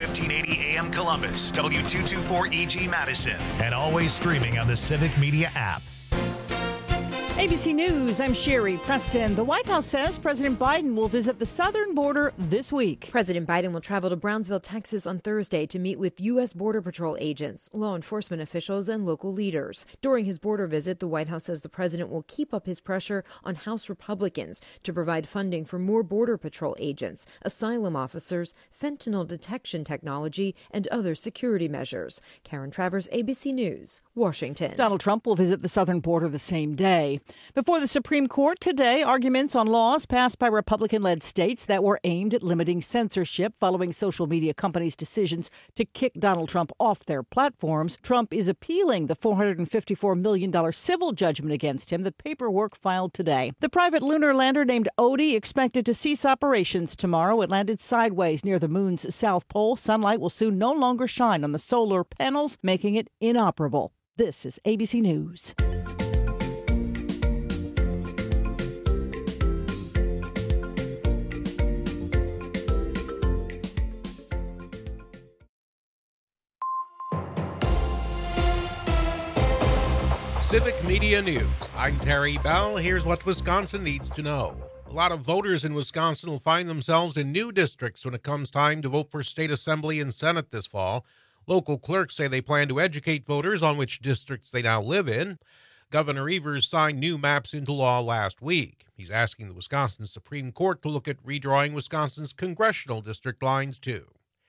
1580 AM Columbus, W224EG Madison, and always streaming on the Civic Media app. ABC News, I'm Sherry Preston. The White House says President Biden will visit the southern border this week. President Biden will travel to Brownsville, Texas on Thursday to meet with U.S. Border Patrol agents, law enforcement officials, and local leaders. During his border visit, the White House says the president will keep up his pressure on House Republicans to provide funding for more Border Patrol agents, asylum officers, fentanyl detection technology, and other security measures. Karen Travers, ABC News, Washington. Donald Trump will visit the southern border the same day. Before the Supreme Court today, arguments on laws passed by Republican-led states that were aimed at limiting censorship following social media companies' decisions to kick Donald Trump off their platforms. Trump is appealing the $454 million civil judgment against him, the paperwork filed today. The private lunar lander named Odie expected to cease operations tomorrow. It landed sideways near the moon's south pole. Sunlight will soon no longer shine on the solar panels, making it inoperable. This is ABC News. Civic Media News. I'm Terry Bell. Here's what Wisconsin needs to know. A lot of voters in Wisconsin will find themselves in new districts when it comes time to vote for state assembly and Senate this fall. Local clerks say they plan to educate voters on which districts they now live in. Governor Evers signed new maps into law last week. He's asking the Wisconsin Supreme Court to look at redrawing Wisconsin's congressional district lines, too.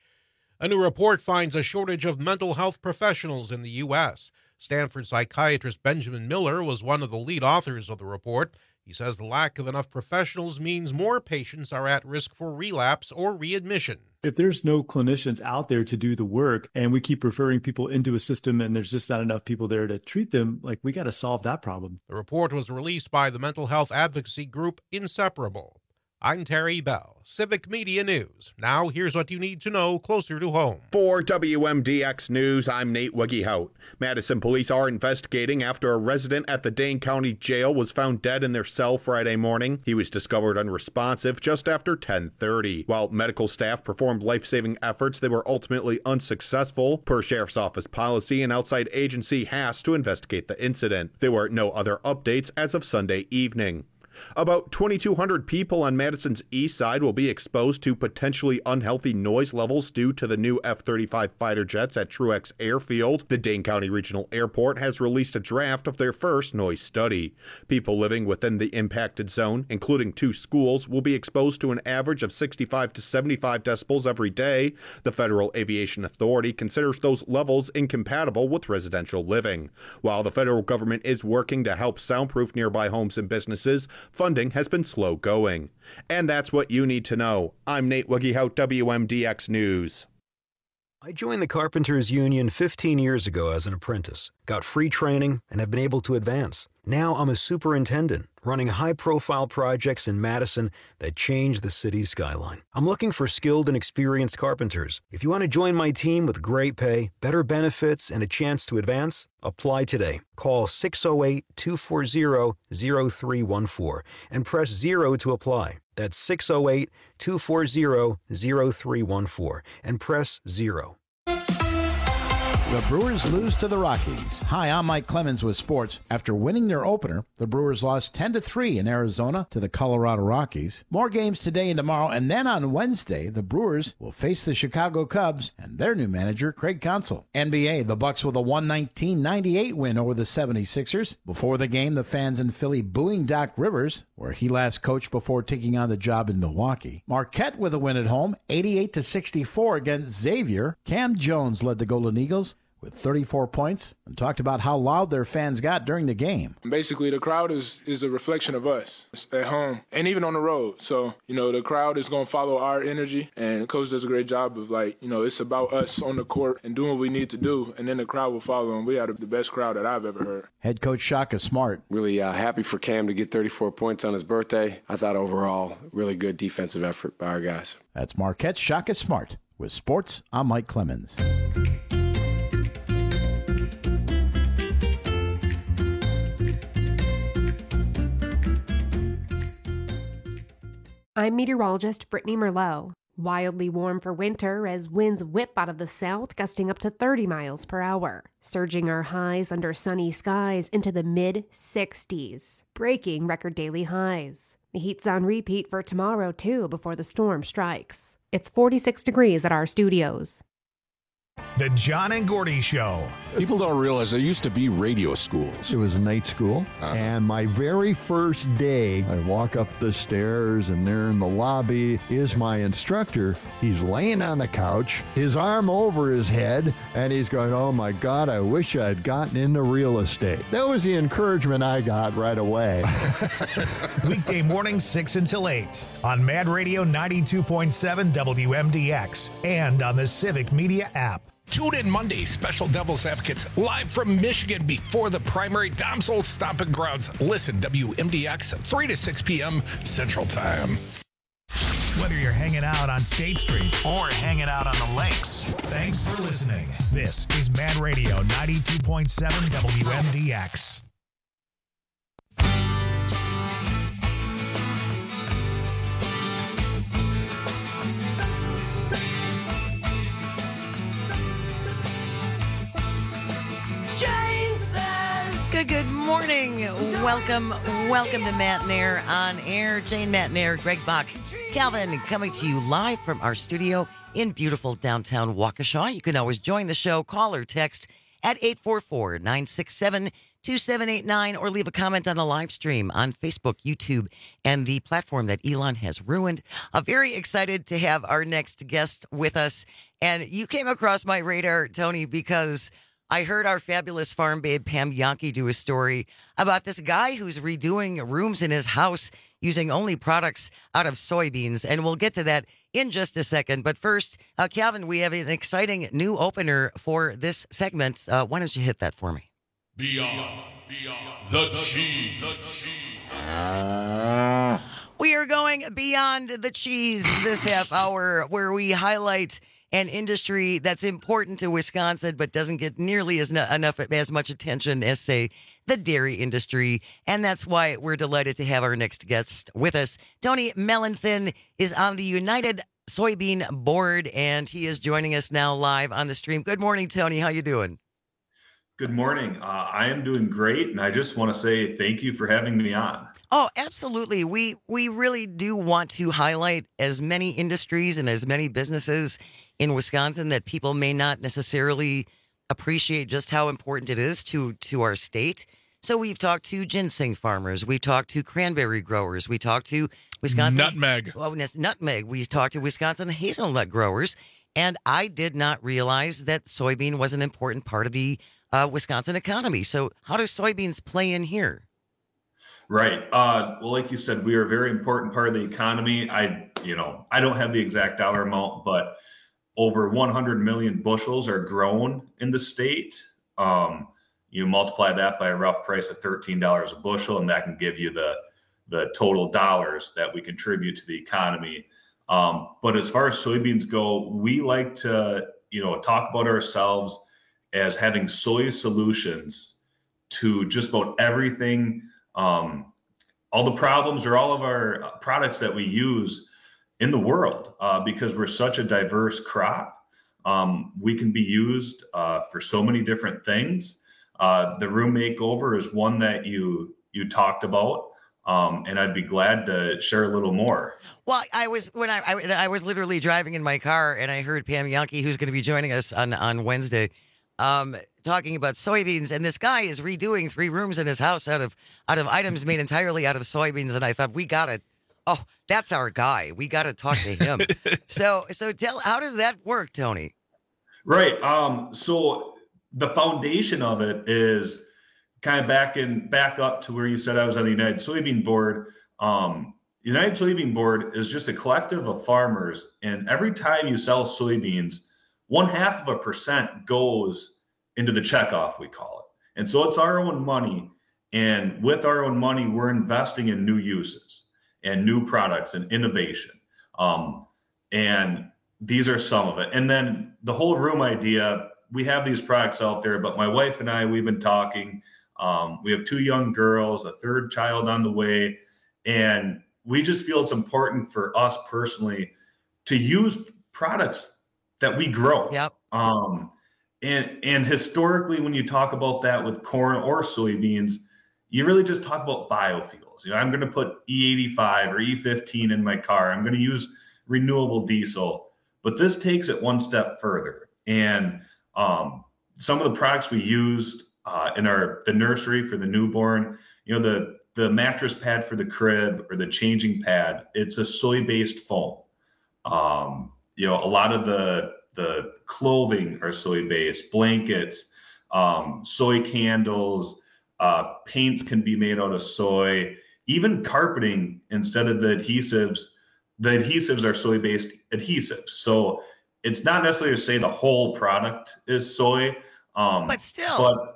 A new report finds a shortage of mental health professionals in the U.S. Stanford psychiatrist Benjamin Miller was one of the lead authors of the report. He says the lack of enough professionals means more patients are at risk for relapse or readmission. If there's no clinicians out there to do the work and we keep referring people into a system and there's just not enough people there to treat them, we got to solve that problem. The report was released by the mental health advocacy group Inseparable. I'm Terry Bell, Civic Media News. Now here's what you need to know closer to home. For WMDX News, I'm Nate Wiggyhout. Madison police are investigating after a resident at the Dane County Jail was found dead in their cell Friday morning. He was discovered unresponsive just after 10:30. While medical staff performed life-saving efforts, they were ultimately unsuccessful. Per Sheriff's Office policy, an outside agency has to investigate the incident. There were no other updates as of Sunday evening. About 2,200 people on Madison's east side will be exposed to potentially unhealthy noise levels due to the new F-35 fighter jets at Truex Airfield. The Dane County Regional Airport has released a draft of their first noise study. People living within the impacted zone, including 2 schools, will be exposed to an average of 65 to 75 decibels every day. The Federal Aviation Authority considers those levels incompatible with residential living. While the federal government is working to help soundproof nearby homes and businesses, funding has been slow going. And that's what you need to know. I'm Nate Wiggyhout, WMDX News. I joined the Carpenters Union 15 years ago as an apprentice, got free training, and have been able to advance. Now I'm a superintendent, running high-profile projects in Madison that change the city's skyline. I'm looking for skilled and experienced carpenters. If you want to join my team with great pay, better benefits, and a chance to advance, apply today. Call 608-240-0314 and press 0 to apply. That's 608-240-0314 and press 0. The Brewers lose to the Rockies. Hi, I'm Mike Clemens with sports. After winning their opener, the Brewers lost 10-3 in Arizona to the Colorado Rockies. More games today and tomorrow, and then on Wednesday, the Brewers will face the Chicago Cubs and their new manager, Craig Counsell. NBA, the Bucks with a 119-98 win over the 76ers. Before the game, the fans in Philly booing Doc Rivers, where he last coached before taking on the job in Milwaukee. Marquette with a win at home, 88-64 against Xavier. Cam Jones led the Golden Eagles with 34 points and talked about how loud their fans got during the game. Basically, the crowd is a reflection of us at home and even on the road. So, the crowd is going to follow our energy, and the coach does a great job of, it's about us on the court and doing what we need to do, and then the crowd will follow, and we are the best crowd that I've ever heard. Head coach Shaka Smart. Really happy for Cam to get 34 points on his birthday. I thought overall, really good defensive effort by our guys. That's Marquette's Shaka Smart. With sports, I'm Mike Clemens. I'm meteorologist Brittany Merlot. Wildly warm for winter as winds whip out of the south, gusting up to 30 miles per hour. Surging our highs under sunny skies into the mid-60s, breaking record daily highs. The heat's on repeat for tomorrow, too, before the storm strikes. It's 46 degrees at our studios. The John and Gordy Show. People don't realize there used to be radio schools. It was a night school, and my very first day, I walk up the stairs, and there in the lobby is my instructor. He's laying on the couch, his arm over his head, and he's going, "Oh my God, I wish I had gotten into real estate." That was the encouragement I got right away. Weekday mornings 6 until 8 on Mad Radio 92.7 WMDX and on the Civic Media app. Tune in Monday, Special Devil's Advocates, live from Michigan before the primary Dom's Old Stomping Grounds. Listen, WMDX, 3 to 6 p.m. Central Time. Whether you're hanging out on State Street or hanging out on the lakes, thanks for listening. This is Mad Radio 92.7 WMDX. Good morning. Welcome to Matt and Air on Air. Jane, Matt and Air, Greg Bach, Calvin, coming to you live from our studio in beautiful downtown Waukesha. You can always join the show, call or text at 844-967-2789 or leave a comment on the live stream on Facebook, YouTube, and the platform that Elon has ruined. I'm very excited to have our next guest with us. And you came across my radar, Tony, because I heard our fabulous farm babe, Pam Yankee, do a story about this guy who's redoing rooms in his house using only products out of soybeans. And we'll get to that in just a second. But first, Calvin, we have an exciting new opener for this segment. Why don't you hit that for me? Beyond the cheese. We are going beyond the cheese this half hour, where we highlight an industry that's important to Wisconsin, but doesn't get nearly as much attention as, say, the dairy industry. And that's why we're delighted to have our next guest with us. Tony Mellenthin is on the United Soybean Board, and he is joining us now live on the stream. Good morning, Tony. How you doing? Good morning. I am doing great, and I just want to say thank you for having me on. Oh, absolutely. We really do want to highlight as many industries and as many businesses in Wisconsin that people may not necessarily appreciate just how important it is to our state. So we've talked to ginseng farmers. We've talked to cranberry growers. We talked to Wisconsin nutmeg. Oh, nutmeg. We talked to Wisconsin hazelnut growers. And I did not realize that soybean was an important part of the Wisconsin economy. So how does soybeans play in here? Right. Well, like you said, we are a very important part of the economy. I don't have the exact dollar amount, but over 100 million bushels are grown in the state. You multiply that by a rough price of $13 a bushel, and that can give you the total dollars that we contribute to the economy. But as far as soybeans go, we like to, talk about ourselves as having soy solutions to just about everything, all the problems or all of our products that we use in the world, because we're such a diverse crop. We can be used for so many different things. The room makeover is one that you talked about. And I'd be glad to share a little more. Well, I was literally driving in my car, and I heard Pam Yankee, who's going to be joining us on Wednesday, talking about soybeans. And this guy is redoing 3 rooms in his house out of items made entirely out of soybeans. And I thought, that's our guy. We got to talk to him. So how does that work, Tony? Right. So the foundation of it is kind of back up to where you said I was on the United Soybean Board. The United Soybean Board is just a collective of farmers, and every time you sell soybeans, 0.5% goes into the checkoff, we call it. And so it's our own money, and with our own money, we're investing in new uses and new products and innovation. And these are some of it. And then the whole room idea, we have these products out there, but my wife and I, we've been talking. We have 2 young girls, a 3rd child on the way, and we just feel it's important for us personally to use products that we grow. Yep. And historically, when you talk about that with corn or soybeans, you really just talk about biofuels. I'm going to put E85 or E15 in my car. I'm going to use renewable diesel. But this takes it one step further. And some of the products we used in the nursery for the newborn, the mattress pad for the crib or the changing pad, it's a soy-based foam. A lot of the clothing are soy-based, blankets, soy candles, paints can be made out of soy, even carpeting. Instead of the adhesives are soy-based adhesives. So it's not necessarily to say the whole product is soy, but still,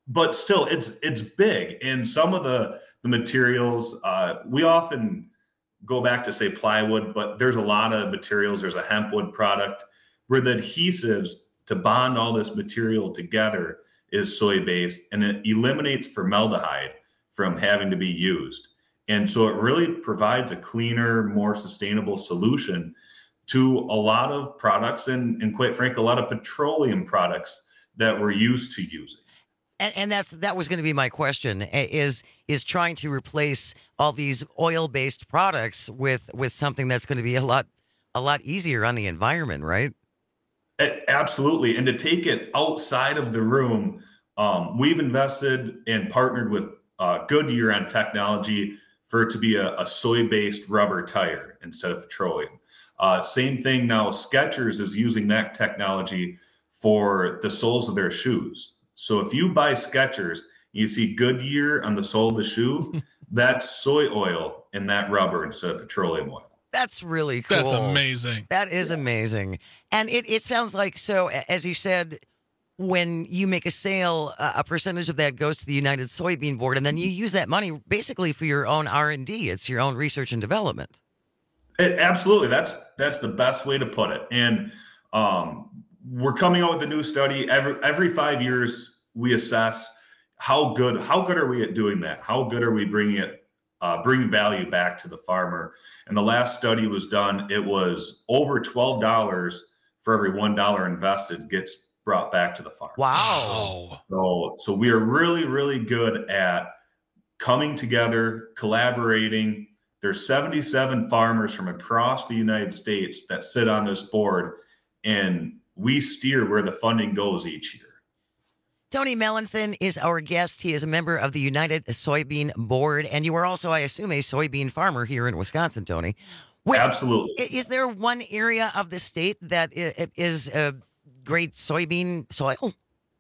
it's big. And some of the materials, we often go back to say plywood, but there's a lot of materials. There's a hempwood product where the adhesives to bond all this material together is soy-based, and it eliminates formaldehyde from having to be used. And so it really provides a cleaner, more sustainable solution to a lot of products and quite frankly, a lot of petroleum products that we're used to using. And that was going to be my question, is trying to replace all these oil-based products with something that's going to be a lot easier on the environment, right? Absolutely. And to take it outside of the room, we've invested and partnered with Goodyear on technology for it to be a soy-based rubber tire instead of petroleum. Same thing now, Skechers is using that technology for the soles of their shoes. So if you buy Skechers, you see Goodyear on the sole of the shoe, that's soy oil in that rubber instead of petroleum oil. That's really cool. That's amazing. That is amazing. And it sounds like, so as you said, when you make a sale, a percentage of that goes to the United Soybean Board, and then you use that money basically for your own R&D. It's your own research and development. Absolutely. That's the best way to put it. And we're coming out with a new study. Every 5 years, we assess how good are we at doing that? How good are we bringing value back to the farmer? And the last study was done. It was over $12 for every $1 invested gets brought back to the farm. Wow. So we are really, really good at coming together, collaborating. There's 77 farmers from across the United States that sit on this board, and we steer where the funding goes each year. Tony Mellenthin is our guest. He is a member of the United Soybean Board, and you are also, I assume, a soybean farmer here in Wisconsin, Tony. Absolutely. Is there one area of the state that is a great soybean soil?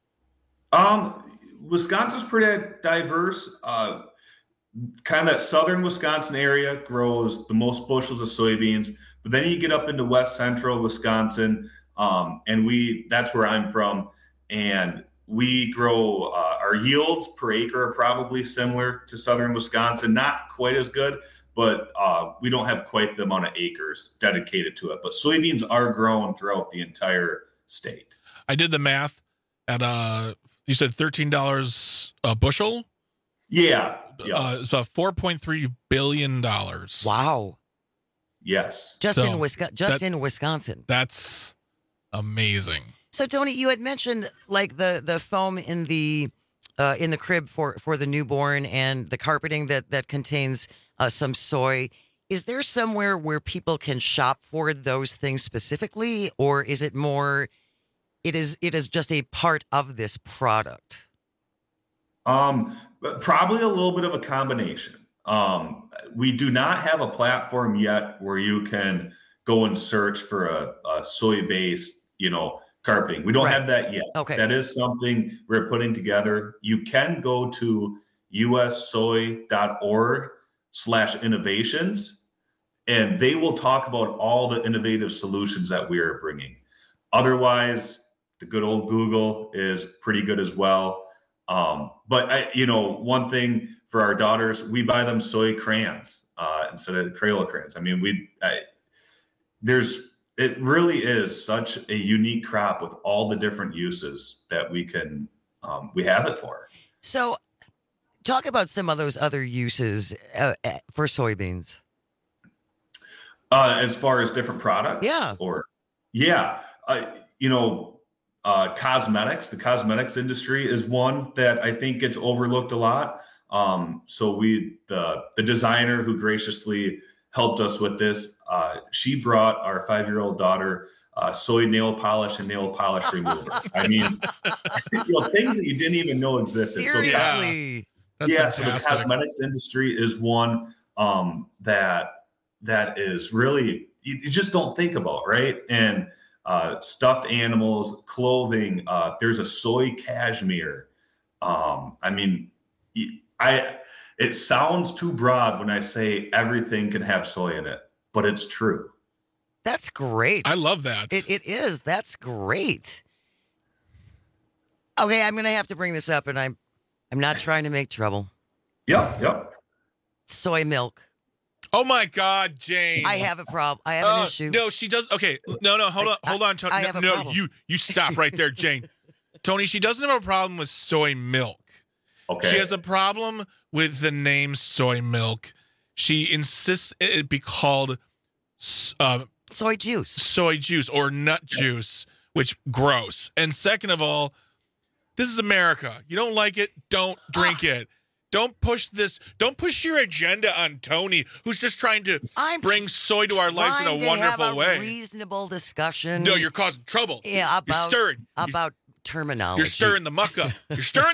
Wisconsin's pretty diverse. Kind of that southern Wisconsin area grows the most bushels of soybeans, but then you get up into west central Wisconsin, and that's where I'm from, and we grow our yields per acre are probably similar to southern Wisconsin, not quite as good, but we don't have quite the amount of acres dedicated to it. But soybeans are grown throughout the entire state. I did the math at you said $13 a bushel. Yeah. It's about $4.3 billion. Wow. Yes. In Wisconsin. That's amazing. So, Tony, you had mentioned like the foam in the crib for the newborn and the carpeting that contains some soy. Is there somewhere where people can shop for those things specifically, or is it more? It is just a part of this product. Probably a little bit of a combination. We do not have a platform yet where you can go and search for a soy-based, carpeting. We don't have that yet. Okay. That is something we're putting together. You can go to ussoy.org/innovations, and they will talk about all the innovative solutions that we are bringing. Otherwise, the good old Google is pretty good as well. But one thing for our daughters, we buy them soy crayons instead of Crayola crayons. I mean, it really is such a unique crop with all the different uses that we have it for. So talk about some of those other uses for soybeans. As far as different products? Yeah. Cosmetics. The cosmetics industry is one that I think gets overlooked a lot. So the designer who graciously helped us with this, she brought our 5-year-old daughter soy nail polish and nail polish remover. I mean, things that you didn't even know existed. Seriously. So the cosmetics industry is one that is really, you just don't think about, right? And stuffed animals, clothing, there's a soy cashmere. It sounds too broad when I say everything can have soy in it, but it's true. That's great. I love that. It is. That's great. Okay, I'm going to have to bring this up, and I'm not trying to make trouble. Yep. Soy milk. Oh my God, Jane! I have a problem. I have an issue. No, she does. Okay, no. Hold on, Tony. I have a problem. You stop right there, Jane. Tony, she doesn't have a problem with soy milk. Okay. She has a problem with the name soy milk. She insists it be called soy juice or nut juice, which gross. And second of all, this is America. You don't like it, don't drink it. Don't push this. Don't push your agenda on Tony, who's just trying to bring soy to our lives in a wonderful way. Reasonable discussion. No, you're causing trouble. Yeah, about terminology. You're stirring the muck up.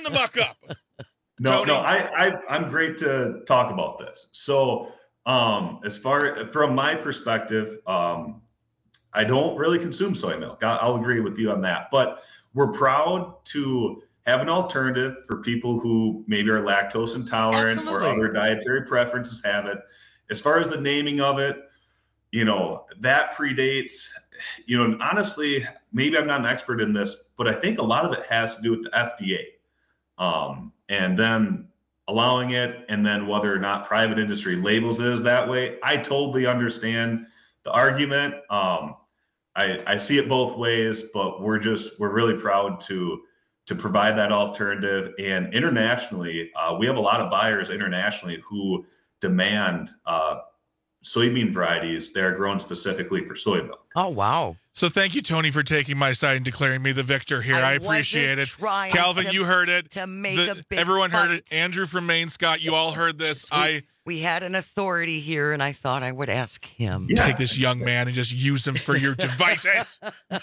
No, I'm great to talk about this. So, as far from my perspective, I don't really consume soy milk. I'll agree with you on that. But we're proud to have an alternative for people who maybe are lactose intolerant or other dietary preferences have it. As far as the naming of it, that predates, honestly, maybe I'm not an expert in this, but I think a lot of it has to do with the FDA. And then allowing it, and then whether or not private industry labels it as that way. I totally understand the argument. I see it both ways, but we're really proud to provide that alternative. And internationally, we have a lot of buyers internationally who demand soybean varieties that are grown specifically for soy milk. Oh, wow. So thank you, Tony, for taking my side and declaring me the victor here. I appreciate it. Calvin, you heard it. Everyone heard it. Andrew from Maine, Scott, you all heard this. We had an authority here, and I thought I would ask him. Take this young man and just use him for your devices.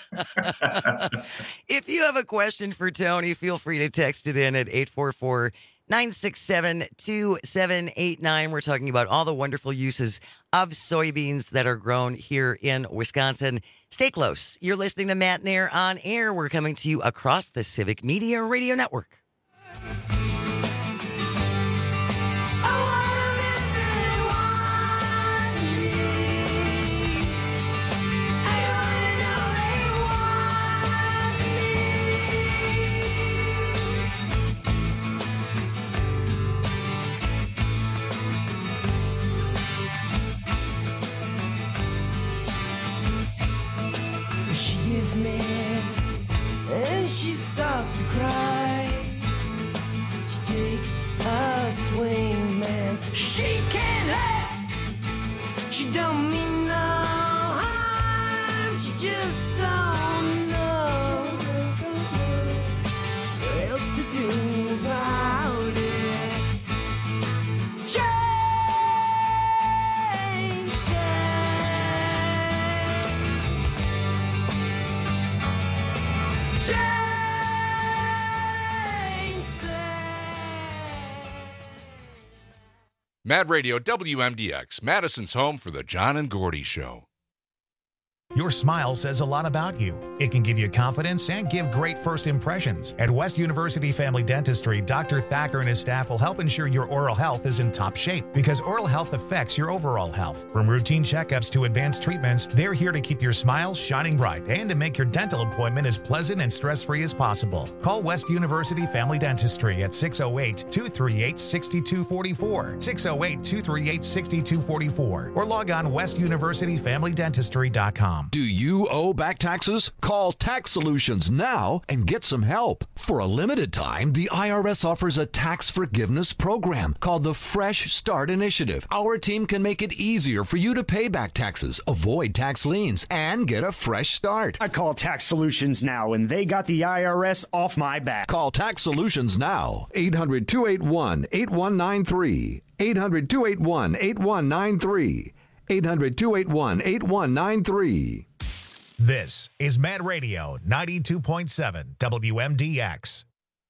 If you have a question for Tony, feel free to text it in at 844-967-2789. We're talking about all the wonderful uses of soybeans that are grown here in Wisconsin. Stay close. You're listening to Matt Nair on Air. We're coming to you across the Civic Media Radio Network. And she starts to cry. She takes a swing, man. She can't help. She don't mean no harm. She just don't know what else to do about it. Mad Radio WMDX, Madison's home for the John and Gordy Show. Your smile says a lot about you. It can give you confidence and give great first impressions. At West University Family Dentistry, Dr. Thacker and his staff will help ensure your oral health is in top shape, because oral health affects your overall health. From routine checkups to advanced treatments, they're here to keep your smile shining bright and to make your dental appointment as pleasant and stress-free as possible. Call West University Family Dentistry at 608-238-6244, 608-238-6244, or log on westuniversityfamilydentistry.com. taxsolutions.com. Do you owe back taxes? Call Tax Solutions now and get some help. For a limited time, the IRS offers a tax forgiveness program called the Fresh Start Initiative. Our team can make it easier for you to pay back taxes, avoid tax liens, and get a fresh start. I call Tax Solutions now, and they got the IRS off my back. Call Tax Solutions now. 800-281-8193. 800-281-8193. 800-281-8193. This is Mad Radio 92.7 WMDX.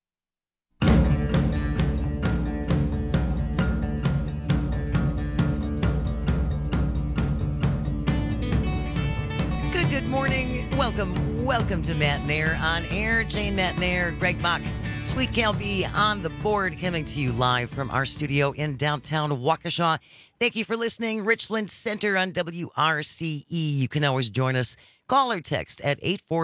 Good morning. Welcome to Matt Nair on air. Jane Matt Nair, Greg Bach, Sweet Cal B on the board, coming to you live from our studio in downtown Waukesha. Thank you for listening. Richland Center on WRCE. You can always join us. Call or text at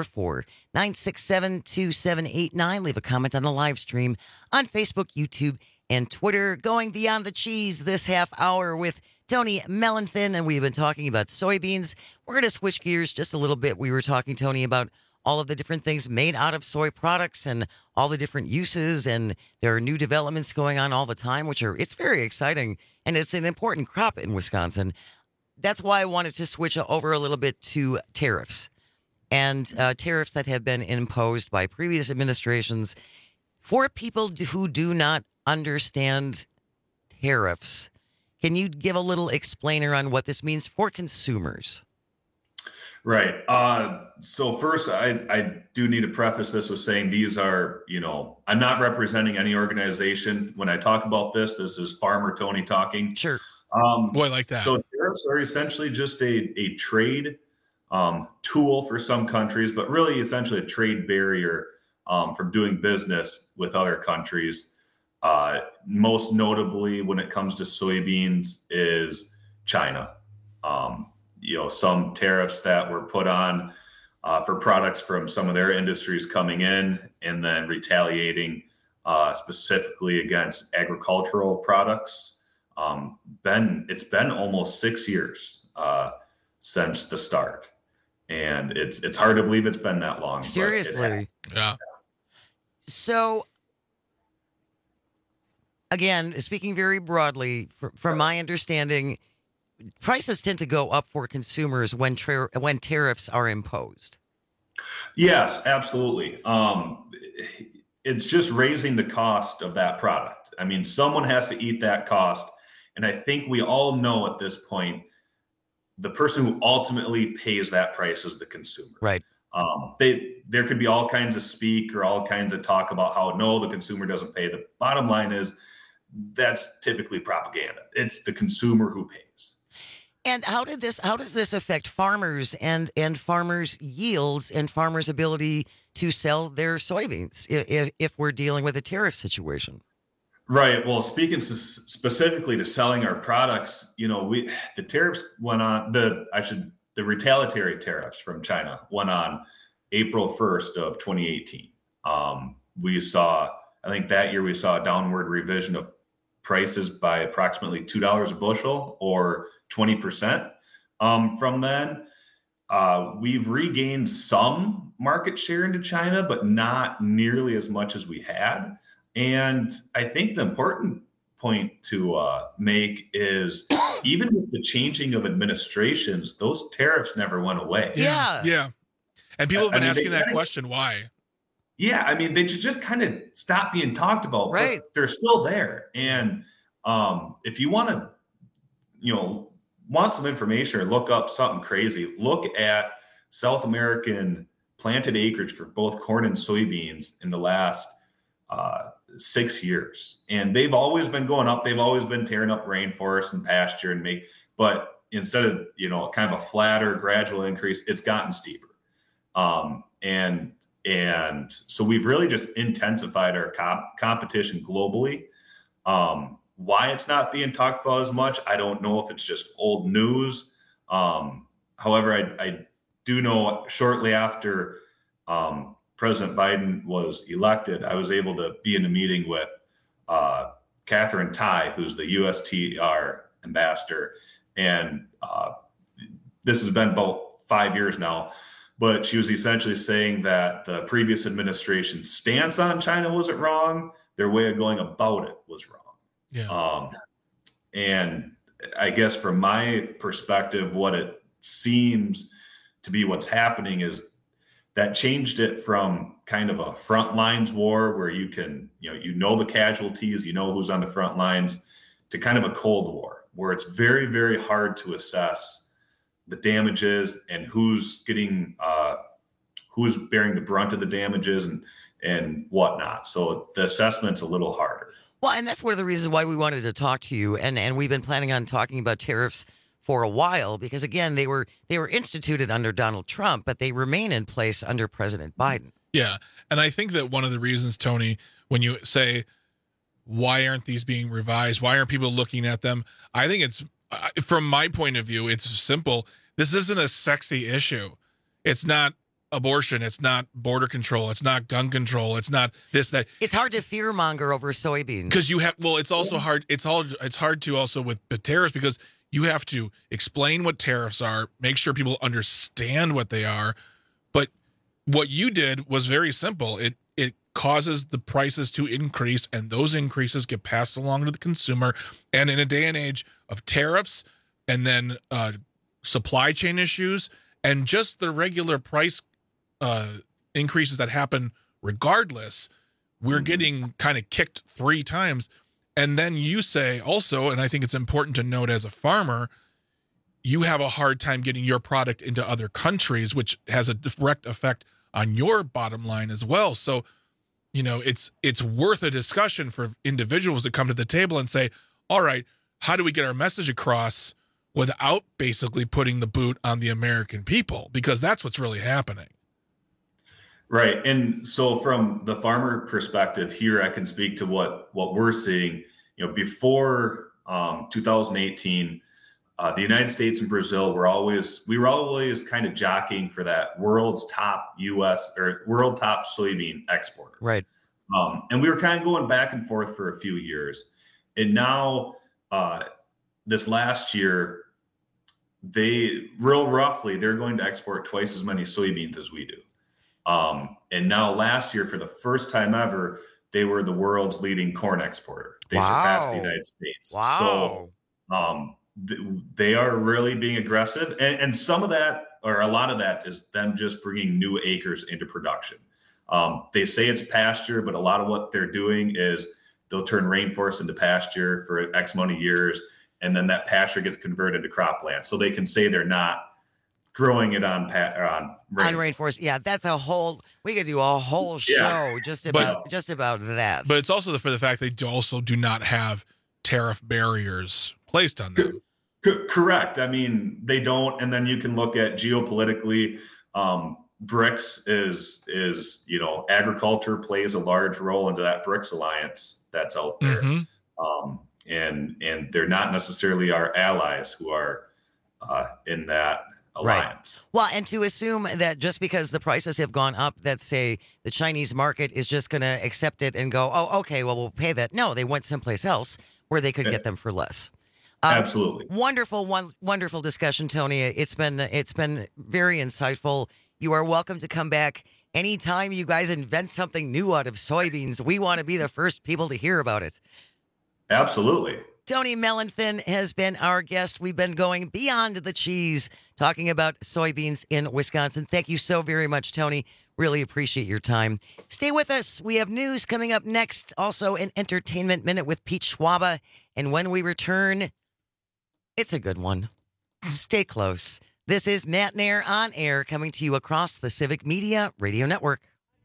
844-967-2789. Leave a comment on the live stream on Facebook, YouTube, and Twitter. Going beyond the cheese this half hour with Tony Mellenthin, and we've been talking about soybeans. We're going to switch gears just a little bit. We were talking, Tony, about all of the different things made out of soy products and all the different uses, and there are new developments going on all the time, it's very exciting, and it's an important crop in Wisconsin. That's why I wanted to switch over a little bit to tariffs, and tariffs that have been imposed by previous administrations. For people who do not understand tariffs, can you give a little explainer on what this means for consumers? Right. So first, I do need to preface this with saying these are, I'm not representing any organization. When I talk about this is Farmer Tony talking. Sure. Boy, I like that. So tariffs are essentially just a trade tool for some countries, but really essentially a trade barrier from doing business with other countries. Most notably when it comes to soybeans is China. Some tariffs that were put on for products from some of their industries coming in and then retaliating specifically against agricultural products. It's been almost 6 years since the start. And it's hard to believe it's been that long. Seriously. Yeah. So, again, speaking very broadly, from my understanding, prices tend to go up for consumers when tariffs are imposed. Yes, absolutely. It's just raising the cost of that product. I mean, someone has to eat that cost. And I think we all know at this point, the person who ultimately pays that price is the consumer. Right. There could be all kinds of speak or all kinds of talk about how, no, the consumer doesn't pay. The bottom line is that's typically propaganda. It's the consumer who pays. And how does this affect farmers and farmers' yields and farmers' ability to sell their soybeans if we're dealing with a tariff situation? Right. Well, speaking specifically to selling our products, the tariffs went on, the retaliatory tariffs from China went on April 1st of 2018. I think that year we saw a downward revision of prices by approximately $2 a bushel or 20%. From then, we've regained some market share into China, but not nearly as much as we had. And I think the important point to make is even with the changing of administrations, those tariffs never went away. Yeah. And people have been asking that question, why? Yeah, I mean, they just kind of stopped being talked about, right? But they're still there. And if you want to, want some information or look up something crazy, look at South American planted acreage for both corn and soybeans in the last 6 years. And they've always been going up. They've always been tearing up rainforest and pasture but instead of, kind of a flatter gradual increase, it's gotten steeper. And so we've really just intensified our competition globally. Why it's not being talked about as much, I don't know if it's just old news. However, I do know shortly after President Biden was elected, I was able to be in a meeting with Catherine Tai, who's the USTR ambassador. And this has been about 5 years now. But she was essentially saying that the previous administration's stance on China wasn't wrong. Their way of going about it was wrong. Yeah. And I guess from my perspective, what it seems to be what's happening is that changed it from kind of a front lines war where you can, you know the casualties, you know who's on the front lines, to kind of a Cold War where it's very, very hard to assess the damages and who's getting, who's bearing the brunt of the damages and whatnot. So the assessment's a little harder. Well, and that's one of the reasons why we wanted to talk to you. And we've been planning on talking about tariffs for a while because, again, they were instituted under Donald Trump, but they remain in place under President Biden. Yeah. And I think that one of the reasons, Tony, when you say, why aren't these being revised? Why aren't people looking at them? I think it's, from my point of view, it's simple. This isn't a sexy issue. It's not abortion. It's not border control. It's not gun control. It's not this, that. It's hard to fearmonger over soybeans. Because you have, well, it's also hard. It's hard to also with tariffs because you have to explain what tariffs are, make sure people understand what they are. But what you did was very simple. It causes the prices to increase, and those increases get passed along to the consumer. And in a day and age of tariffs and then supply chain issues and just the regular price increases that happen regardless, we're getting kind of kicked 3 times. And then you say also, and I think it's important to note as a farmer, you have a hard time getting your product into other countries, which has a direct effect on your bottom line as well. So, it's worth a discussion for individuals to come to the table and say, all right, how do we get our message across without basically putting the boot on the American people? Because that's what's really happening. Right. And so from the farmer perspective here, I can speak to what we're seeing. Before 2018, the United States and Brazil were always kind of jockeying for that world top soybean exporter. Right. And we were kind of going back and forth for a few years. And now this last year, they're going to export twice as many soybeans as we do. And now last year, for the first time ever, they were the world's leading corn exporter. They surpassed the United States. Wow. So they are really being aggressive. And some of that, or a lot of that, is them just bringing new acres into production. They say it's pasture, but a lot of what they're doing is they'll turn rainforest into pasture for X amount of years, and then that pasture gets converted to cropland. So they can say they're not growing it on rainforest. Yeah, that's we could do a whole show just about that. But it's also for the fact they also do not have tariff barriers placed on them. Correct. I mean, they don't. And then you can look at geopolitically, BRICS is agriculture plays a large role into that BRICS alliance that's out there. Mm-hmm. And they're not necessarily our allies who are in that alliance. Right. Well, and to assume that just because the prices have gone up, that say the Chinese market is just going to accept it and go, oh, okay, well, we'll pay that. No, they went someplace else where they could get them for less. Absolutely. Wonderful discussion, Tony. It's been very insightful. You are welcome to come back anytime you guys invent something new out of soybeans. We want to be the first people to hear about it. Absolutely. Tony Mellenthin has been our guest. We've been going beyond the cheese, talking about soybeans in Wisconsin. Thank you so very much, Tony. Really appreciate your time. Stay with us. We have news coming up next. Also, an Entertainment Minute with Pete Schwaba. And when we return, it's a good one. Stay close. This is Matt Nair on Air, coming to you across the Civic Media Radio Network.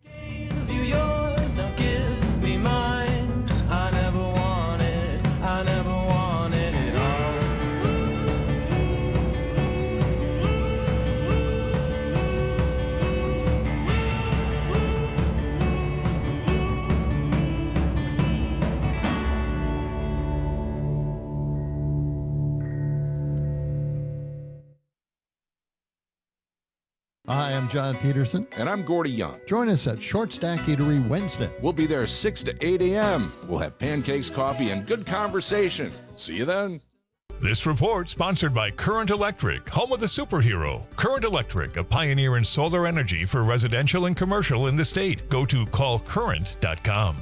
Hi, I'm John Peterson. And I'm Gordy Young. Join us at Short Stack Eatery Wednesday. We'll be there 6 to 8 a.m. We'll have pancakes, coffee, and good conversation. See you then. This report sponsored by Current Electric, home of the superhero. Current Electric, a pioneer in solar energy for residential and commercial in the state. Go to callcurrent.com.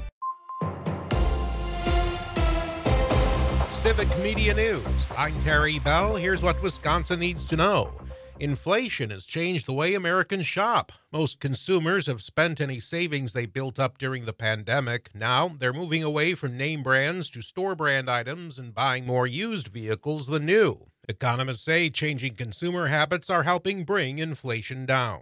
Civic Media News. I'm Terry Bell. Here's what Wisconsin needs to know. Inflation has changed the way Americans shop. Most consumers have spent any savings they built up during the pandemic. Now they're moving away from name brands to store brand items and buying more used vehicles than new. Economists say changing consumer habits are helping bring inflation down.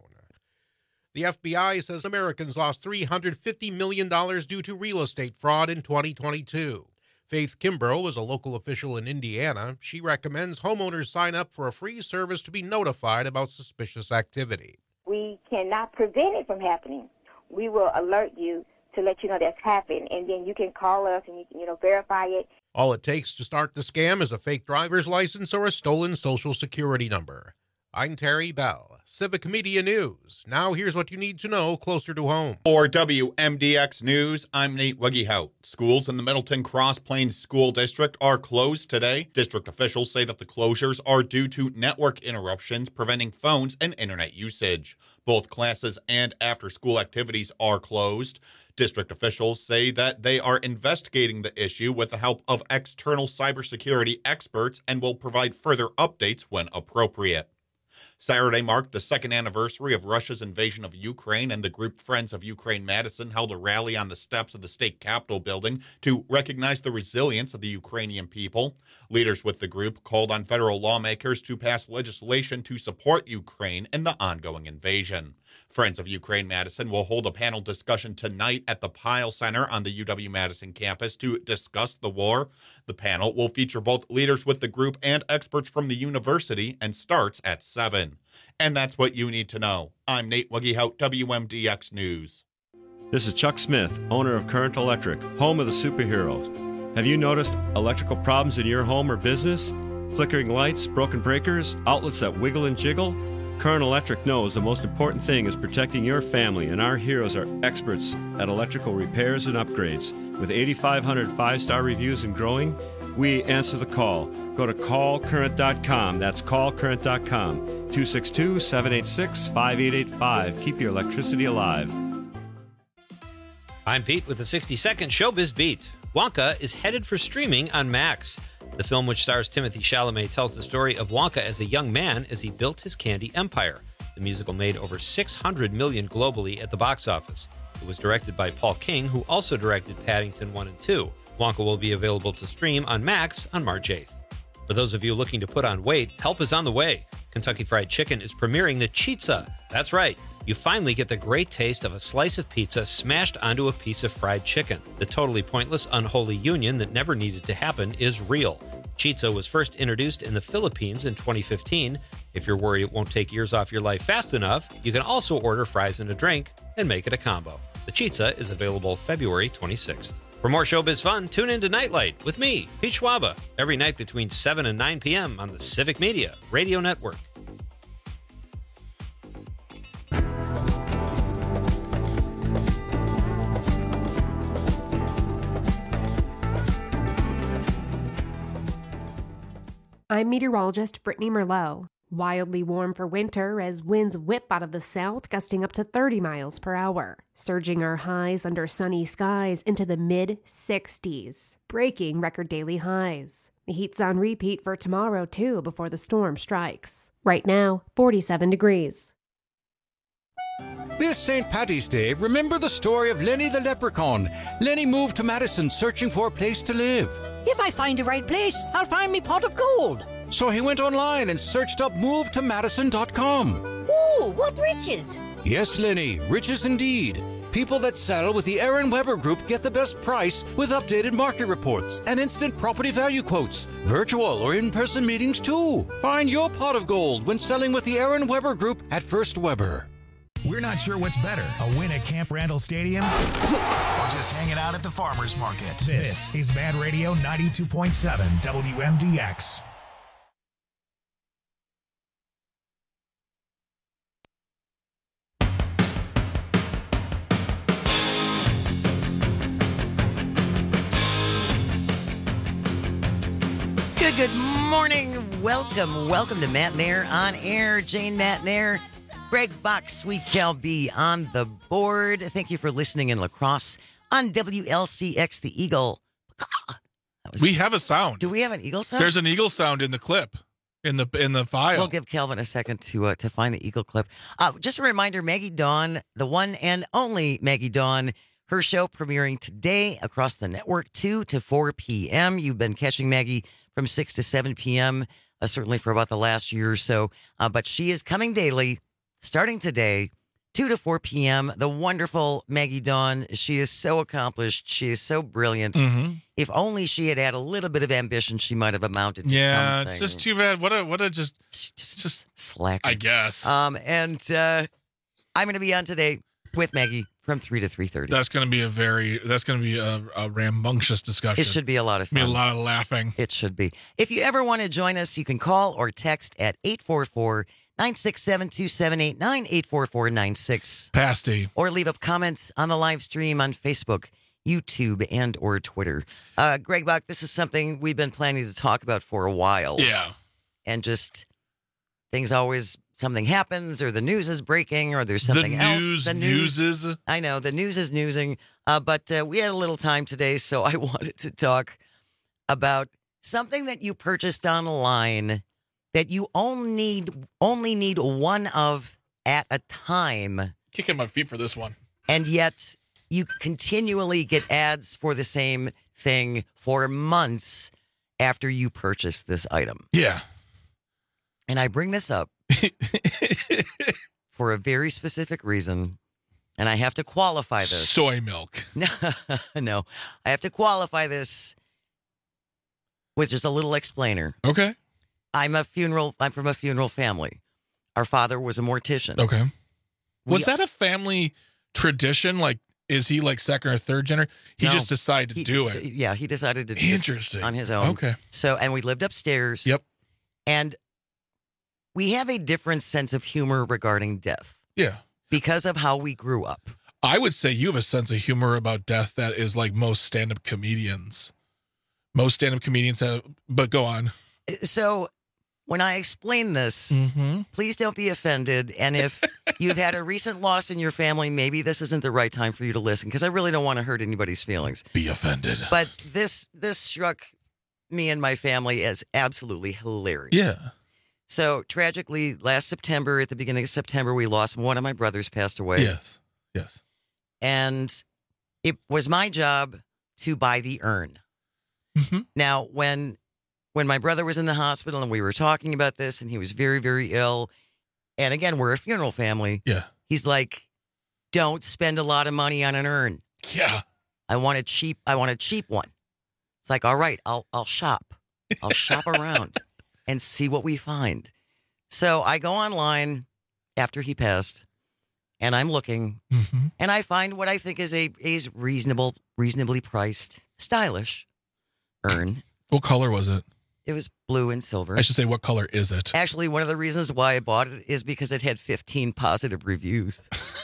The FBI says Americans lost $350 million due to real estate fraud in 2022. Faith Kimbrough is a local official in Indiana. She recommends homeowners sign up for a free service to be notified about suspicious activity. We cannot prevent it from happening. We will alert you to let you know that's happened, and then you can call us and you can, verify it. All it takes to start the scam is a fake driver's license or a stolen Social Security number. I'm Terry Bell, Civic Media News. Now here's what you need to know closer to home. For WMDX News, I'm Nate Weggehout. Schools in the Middleton Cross Plains School District are closed today. District officials say that the closures are due to network interruptions preventing phones and internet usage. Both classes and after-school activities are closed. District officials say that they are investigating the issue with the help of external cybersecurity experts and will provide further updates when appropriate. Saturday marked the second anniversary of Russia's invasion of Ukraine, and the group Friends of Ukraine Madison held a rally on the steps of the state capitol building to recognize the resilience of the Ukrainian people. Leaders with the group called on federal lawmakers to pass legislation to support Ukraine in the ongoing invasion. Friends of Ukraine Madison will hold a panel discussion tonight at the Pyle Center on the UW-Madison campus to discuss the war. The panel will feature both leaders with the group and experts from the university and starts at 7. And that's what you need to know. I'm Nate Weggehout, WMDX News. This is Chuck Smith, owner of Current Electric, home of the superheroes. Have you noticed electrical problems in your home or business? Flickering lights, broken breakers, outlets that wiggle and jiggle? Current Electric knows the most important thing is protecting your family, and our heroes are experts at electrical repairs and upgrades. With 8,500 five-star reviews and growing, we answer the call. Go to callcurrent.com. That's callcurrent.com. 262-786-5885. Keep your electricity alive. I'm Pete with the 60-second Showbiz Beat. Wonka is headed for streaming on Max. The film, which stars Timothée Chalamet, tells the story of Wonka as a young man as he built his candy empire. The musical made over $600 million globally at the box office. It was directed by Paul King, who also directed Paddington 1 and 2. Wonka will be available to stream on Max on March 8th. For those of you looking to put on weight, help is on the way. Kentucky Fried Chicken is premiering the Chizza. That's right. You finally get the great taste of a slice of pizza smashed onto a piece of fried chicken. The totally pointless, unholy union that never needed to happen is real. Chizza was first introduced in the Philippines in 2015. If you're worried it won't take years off your life fast enough, you can also order fries and a drink and make it a combo. The Chizza is available February 26th. For more showbiz fun, tune in to Nightlight with me, Pete Schwaba, every night between 7 and 9 p.m. on the Civic Media Radio Network. I'm meteorologist Brittany Merlot. Wildly warm for winter as winds whip out of the south, gusting up to 30 miles per hour. Surging our highs under sunny skies into the mid-60s, breaking record daily highs. The heat's on repeat for tomorrow, too, before the storm strikes. Right now, 47 degrees. This St. Paddy's Day, remember the story of Lenny the Leprechaun. Lenny moved to Madison searching for a place to live. If I find the right place, I'll find me pot of gold. So he went online and searched up movetomadison.com. Ooh, what riches! Yes, Lenny, riches indeed. People that settle with the Aaron Weber Group get the best price with updated market reports and instant property value quotes. Virtual or in-person meetings, too. Find your pot of gold when selling with the Aaron Weber Group at First Weber. We're not sure what's better, a win at Camp Randall Stadium or just hanging out at the farmer's market. This is Mad Radio 92.7 WMDX. Good morning. Welcome to Matt Nair on air. Jane Matt Nair, Greg Bach, Sweet Cal B on the board. Thank you for listening in La Crosse on WLCX, the Eagle. We have a sound. Do we have an eagle sound? There's an eagle sound in the clip, in the file. We'll give Calvin a second to find the eagle clip. Just a reminder, Maggie Dawn, the one and only Maggie Dawn, her show premiering today across the network, 2 to 4 p.m. You've been catching Maggie from 6 to 7 p.m., certainly for about the last year or so. But she is coming daily, starting today, 2 to 4 p.m. The wonderful Maggie Dawn. She is so accomplished. She is so brilliant. Mm-hmm. If only she had had a little bit of ambition, she might have amounted to something. Yeah, it's just too bad. What a just slack. I guess. And I'm going to be on today with Maggie from 3 to 3:30. That's going to be a rambunctious discussion. It should be a lot of fun. Be a lot of laughing. It should be. If you ever want to join us, you can call or text at 844-967-2789, 844-96. Pasty. Or leave up comments on the live stream on Facebook, YouTube, and or Twitter. Greg Bach, this is something we've been planning to talk about for a while. Yeah. And just things always, something happens or the news is breaking or there's something else. The news is. I know, the news is newsing. But we had a little time today, so I wanted to talk about something that you purchased online that you only need one of at a time. Kicking my feet for this one. And yet you continually get ads for the same thing for months after you purchase this item. Yeah. And I bring this up for a very specific reason. And I have to qualify this. Soy milk. No. I have to qualify this with just a little explainer. Okay. I'm from a funeral family. Our father was a mortician. Okay. Was that a family tradition? Like, is he like second or third generation? He just decided to do it. Yeah, he decided to do this on his own. Okay. So, and we lived upstairs. Yep. And we have a different sense of humor regarding death. Yeah. Because of how we grew up. I would say you have a sense of humor about death that is like most stand-up comedians. Most stand-up comedians have, but go on. So when I explain this, please don't be offended. And if you've had a recent loss in your family, maybe this isn't the right time for you to listen because I really don't want to hurt anybody's feelings. Be offended. But this struck me and my family as absolutely hilarious. Yeah. So tragically, last September, at the beginning of September, we lost one of my brothers passed away. Yes. Yes. And it was my job to buy the urn. Now, when my brother was in the hospital and we were talking about this and he was very, very ill, and again, we're a funeral family. Yeah. He's like, don't spend a lot of money on an urn. Yeah. I want a cheap one. It's like, all right, I'll shop. I'll shop around and see what we find. So I go online after he passed and I'm looking and I find what I think is a reasonably priced, stylish urn. What color was it? It was blue and silver. I should say, what color is it? Actually, one of the reasons why I bought it is because it had 15 positive reviews.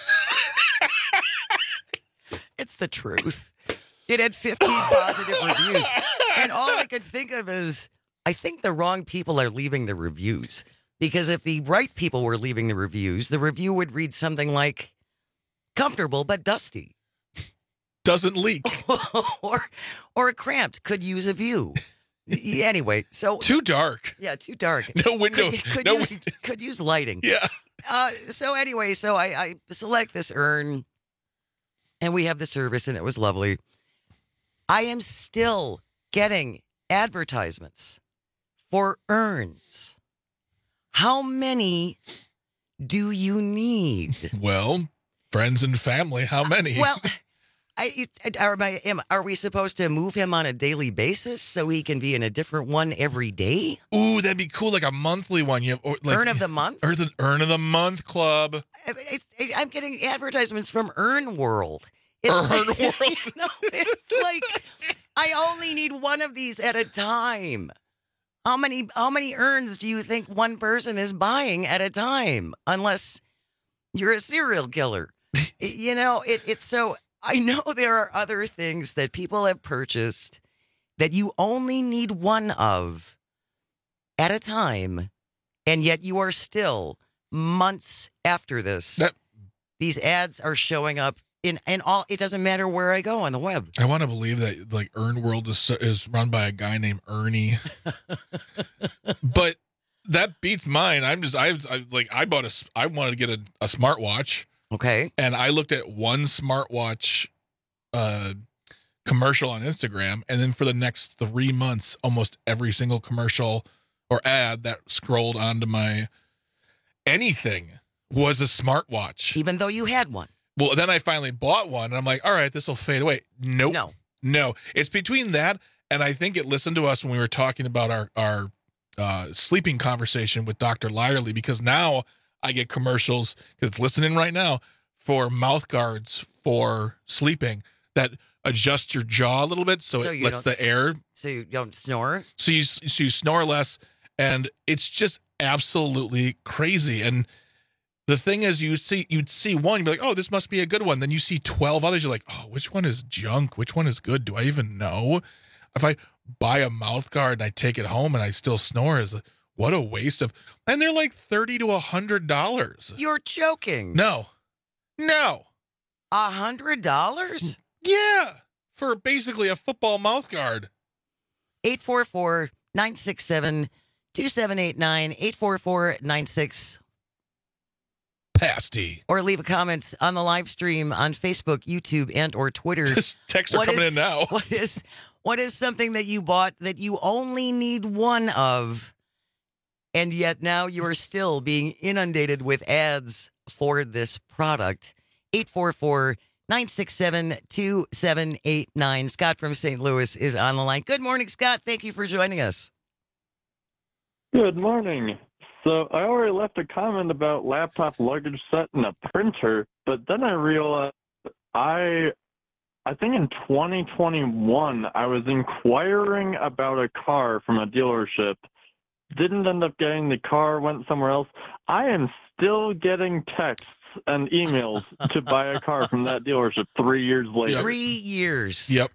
It's the truth. It had 15 positive reviews. And all I could think of is, I think the wrong people are leaving the reviews. Because if the right people were leaving the review would read something like, comfortable but dusty. Doesn't leak. or cramped, could use a view. Anyway, so too dark. Yeah, too dark. No window. Could use lighting. Yeah. So anyway, I select this urn, and we have the service, and it was lovely. I am still getting advertisements for urns. How many do you need? Well, friends and family. How many? Well. Are we supposed to move him on a daily basis so he can be in a different one every day? Ooh, that'd be cool, like a monthly one. Urn of the month? Urn of the month club. I'm getting advertisements from Urn World. Urn World. It's like I only need one of these at a time. How many urns do you think one person is buying at a time? Unless you're a serial killer. It's so. I know there are other things that people have purchased that you only need one of, at a time, and yet you are still months after this. These ads are showing up in all. It doesn't matter where I go on the web. I want to believe that like Earn World is run by a guy named Ernie, but that beats mine. I wanted to get a smartwatch. Okay, and I looked at one smartwatch commercial on Instagram, and then for the next 3 months, almost every single commercial or ad that scrolled onto my anything was a smartwatch, even though you had one. Well, then I finally bought one, and I'm like, all right, this will fade away. Nope. No. It's between that, and I think it listened to us when we were talking about our sleeping conversation with Dr. Lyerly, because now I get commercials, because it's listening right now, for mouth guards for sleeping that adjust your jaw a little bit so it lets the air. So you don't snore? So you snore less, and it's just absolutely crazy. And the thing is, you'd see one, you'd be like, oh, this must be a good one. Then you see 12 others, you're like, oh, which one is junk? Which one is good? Do I even know? If I buy a mouth guard and I take it home and I still snore, what a waste of, and they're like $30 to $100. You're joking. No. $100? Yeah. For basically a football mouth guard. 844-967-2789, 844-96 Pasty. Or leave a comment on the live stream on Facebook, YouTube, and or Twitter. Texts are coming in now. What is something that you bought that you only need one of, and yet now you are still being inundated with ads for this product? 844-967-2789. Scott from St. Louis is on the line. Good morning, Scott. Thank you for joining us. Good morning. So I already left a comment about laptop luggage set and a printer, but then I realized I think in 2021 I was inquiring about a car from a dealership. Didn't end up getting the car, went somewhere else. I am still getting texts and emails to buy a car from that dealership 3 years later. 3 years. Yep.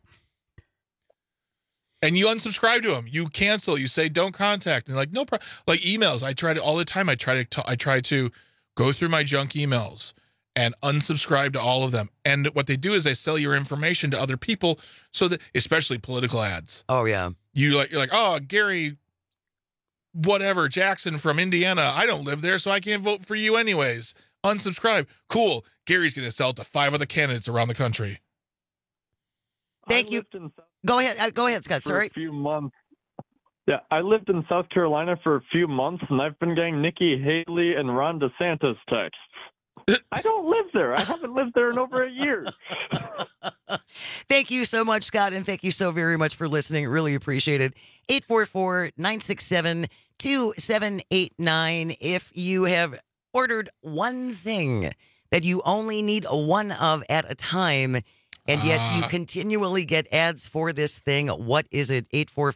And you unsubscribe to them. You cancel. You say don't contact. And like no problem. Like emails, I try to all the time. I try to go through my junk emails and unsubscribe to all of them. And what they do is they sell your information to other people, so that, especially political ads. Oh yeah. You're like, oh, Gary, whatever, Jackson from Indiana. I don't live there, so I can't vote for you anyways. Unsubscribe. Cool. Gary's going to sell it to 5 other candidates around the country. Thank you. Go ahead, Scott. Sorry. For a few months. Yeah, I lived in South Carolina for a few months, and I've been getting Nikki Haley and Ron DeSantis texts. I don't live there. I haven't lived there in over a year. Thank you so much, Scott, and thank you so very much for listening. Really appreciate it. 844-967-2789. If you have ordered one thing that you only need one of at a time, and yet you continually get ads for this thing, what is it?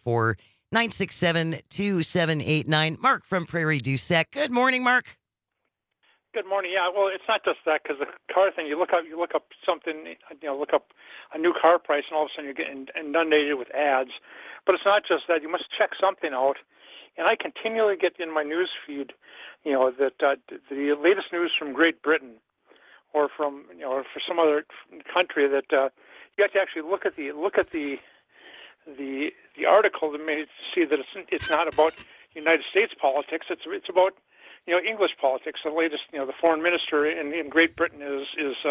844-967-2789. Mark from Prairie du Sac. Good morning, Mark. Good morning. Yeah, well, it's not just that, because the car thing, you look up something, look up a new car price, and all of a sudden you're getting inundated with ads. But it's not just that. You must check something out. And I continually get in my news feed, that the latest news from Great Britain, or from or for some other country, that you have to actually look at the article to see that it's not about United States politics. It's about English politics. The latest, the foreign minister in Great Britain is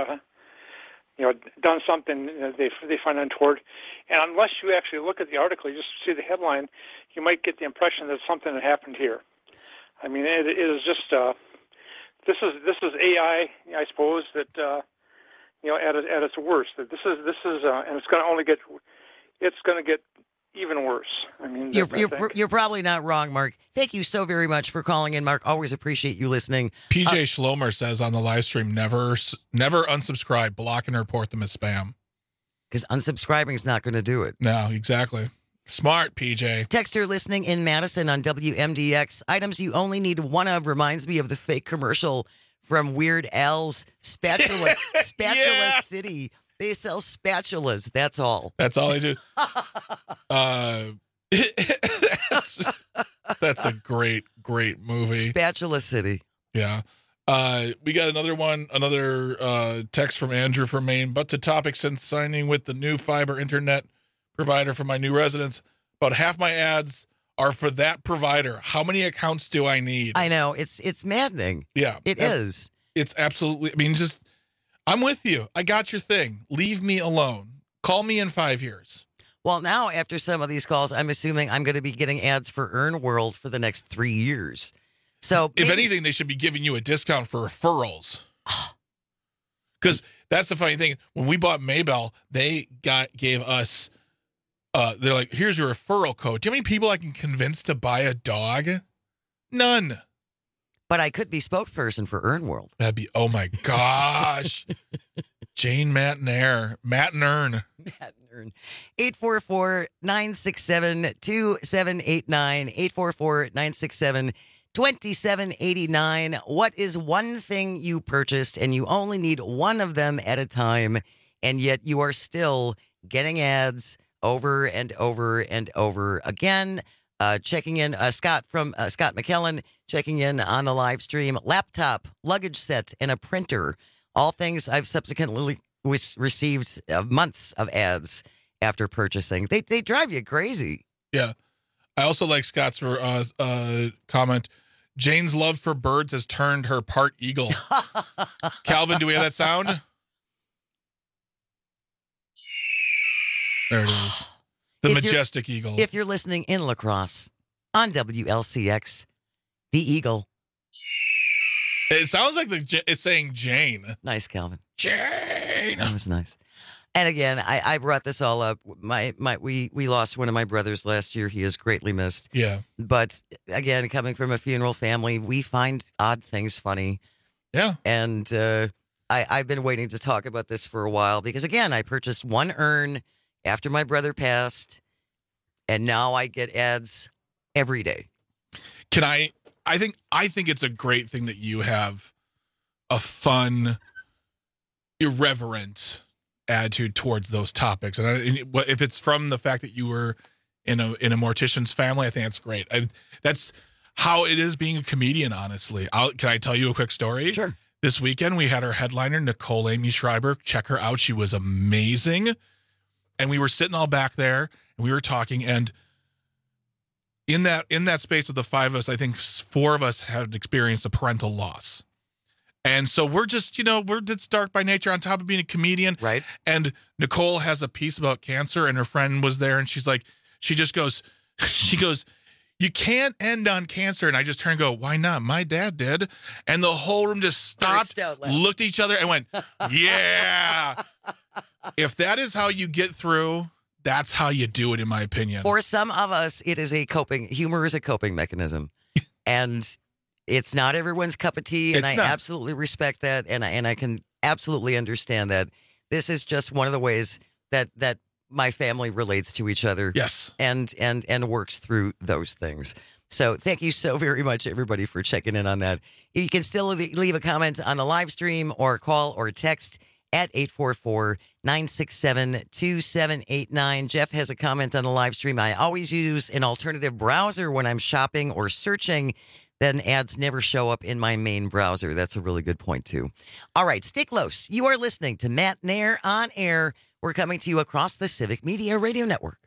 done something they find untoward, and unless you actually look at the article, you just see the headline, you might get the impression that it's something that happened here. I mean, it is just this is AI, I suppose, that at its worst. That this is and it's going to get even worse. I mean, you're probably not wrong, Mark. Thank you so very much for calling in, Mark. Always appreciate you listening. PJ Schlomer says on the live stream, never unsubscribe, block and report them as spam. Because unsubscribing is not going to do it. No, exactly. Smart, PJ. Texter listening in Madison on WMDX. Items you only need one of reminds me of the fake commercial from Weird Al's Spatula City. They sell spatulas. That's all. That's all they do. That's a great movie. Spatula City. Yeah. We got another text from Andrew from Maine. But to topic, since signing with the new fiber internet provider for my new residence, about half my ads are for that provider. How many accounts do I need? I know. It's maddening. Yeah. It is. It's absolutely, I'm with you. I got your thing. Leave me alone. Call me in 5 years. Well, now, after some of these calls, I'm assuming I'm going to be getting ads for Earn World for the next 3 years. So, if anything, they should be giving you a discount for referrals. Because that's the funny thing. When we bought Maybell, they gave us, they're like, here's your referral code. Do you know how many people I can convince to buy a dog? None. But I could be spokesperson for Earn World. That'd be, oh my gosh. Jane Matt and Earn. 844-967-2789. 844-967-2789. What is one thing you purchased and you only need one of them at a time, and yet you are still getting ads over and over and over again? Checking in, Scott McKellen checking in on the live stream. Laptop, luggage set, and a printer. All things I've subsequently received months of ads after purchasing. They drive you crazy. Yeah. I also like Scott's comment. Jane's love for birds has turned her part eagle. Calvin, do we have that sound? There it is. The majestic eagle. If you're listening in La Crosse on WLCX, the eagle. It sounds like it's saying Jane. Nice, Calvin. Jane. That was nice. And again, I brought this all up. We lost one of my brothers last year. He is greatly missed. Yeah. But again, coming from a funeral family, we find odd things funny. Yeah. And I've been waiting to talk about this for a while because, again, I purchased one urn after my brother passed, and now I get ads every day. I think it's a great thing that you have a fun, irreverent attitude towards those topics. And if it's from the fact that you were in a mortician's family, I think that's great. That's how it is being a comedian, honestly. Can I tell you a quick story? Sure. This weekend, we had our headliner, Nicole Amy Schreiber. Check her out. She was amazing. And we were sitting all back there, and we were talking, and in that space of the five of us, I think four of us had experienced a parental loss. And so we're just, we're just dark by nature on top of being a comedian. Right. And Nicole has a piece about cancer, and her friend was there, and she goes, you can't end on cancer. And I just turned and go, why not? My dad did. And the whole room just stopped, looked at each other, and went, yeah. If that is how you get through, that's how you do it, in my opinion. For some of us, humor is a coping mechanism. And it's not everyone's cup of tea, and I absolutely respect that, and I can absolutely understand that. This is just one of the ways that my family relates to each other. Yes. And works through those things. So thank you so very much, everybody, for checking in on that. You can still leave a comment on the live stream or call or text at 844-967-2789. Jeff has a comment on the live stream. I always use an alternative browser when I'm shopping or searching. Then ads never show up in my main browser. That's a really good point, too. All right, stay close. You are listening to Matt Nair on Air. We're coming to you across the Civic Media Radio Network.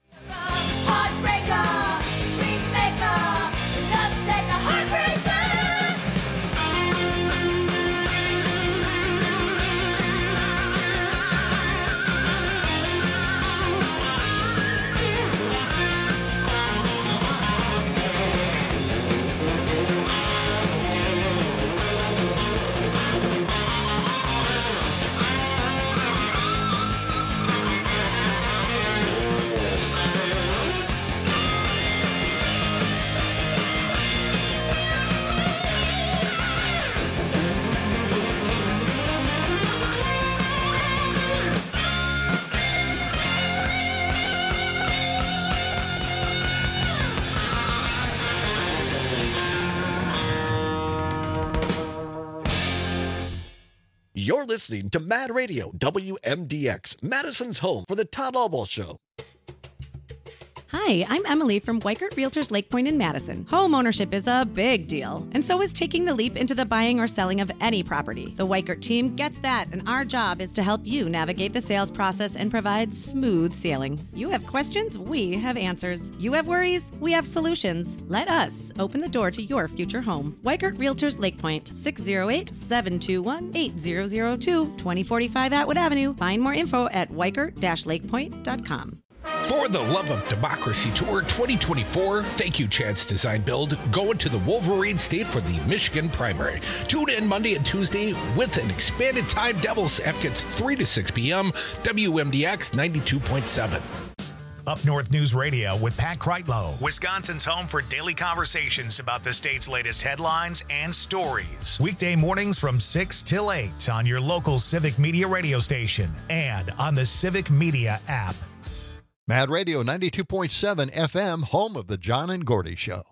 You're listening to Mad Radio, WMDX, Madison's home for the Todd Albaugh Show. Hi, I'm Emily from Weikert Realtors Lake Point in Madison. Home ownership is a big deal, and so is taking the leap into the buying or selling of any property. The Weikert team gets that, and our job is to help you navigate the sales process and provide smooth sailing. You have questions, we have answers. You have worries, we have solutions. Let us open the door to your future home. Weikert Realtors Lake Point, 608-721-8002, 2045 Atwood Avenue. Find more info at weikert-lakepoint.com. For the Love of Democracy Tour 2024, thank you, Chance Design Build. Going to the Wolverine State for the Michigan primary. Tune in Monday and Tuesday with an expanded time. Devils Advocates 3 to 6 p.m. WMDX 92.7. Up North News Radio with Pat Kreitlow, Wisconsin's home for daily conversations about the state's latest headlines and stories. Weekday mornings from 6 till 8 on your local Civic Media radio station and on the Civic Media app. Mad Radio 92.7 FM, home of the John and Gordy Show.